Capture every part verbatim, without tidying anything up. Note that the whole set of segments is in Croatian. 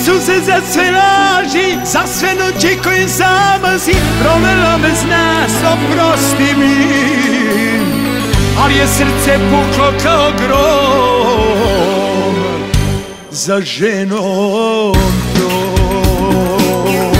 suze za sve laži, za sve noći koje zamazi provela bez nas, oprosti mi. Ali je srce puklo kao grom za ženom tom.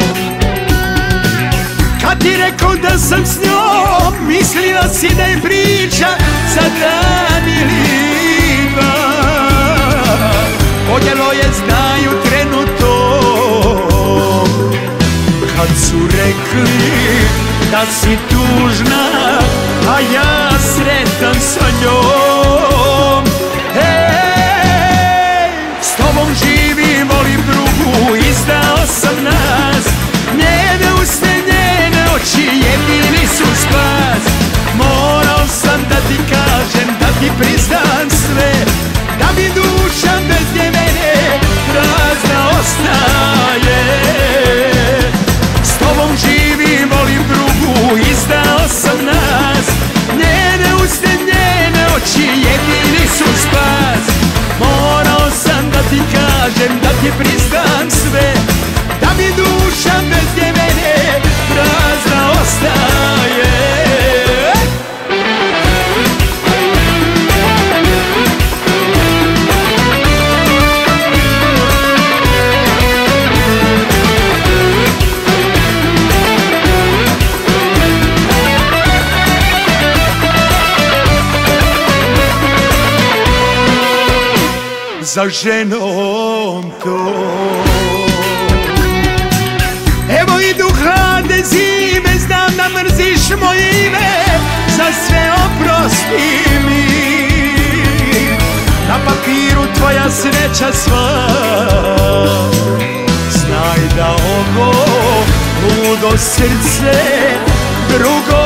Kad ti rekao da sam s njom, mislila si da je priča za dan ili dva. Podjelo je znaju trenutom, kad su rekli da si tužna, a ja sretan sa njom. Ej, s tobom živim, volim drugu, izdao sam nas. Njene usne, njene oči, jedini su spas. Morao sam da ti kažem, da ti priznam sve, da mi duša bez nje mene prazna ostaje. S tobom živim, volim drugu, izdao sam nas. Njene usne, njene oči, jedini su spas. Morao sam da ti kažem, da ti priznam sve, da mi duša bez nje mene prazna ostaje. Za ženom tom. Evo idu hladne zime, znam da mrziš moje ime, za sve oprosti mi. Na papiru tvoja sreća sva, znaj da ovo ludo srce drugo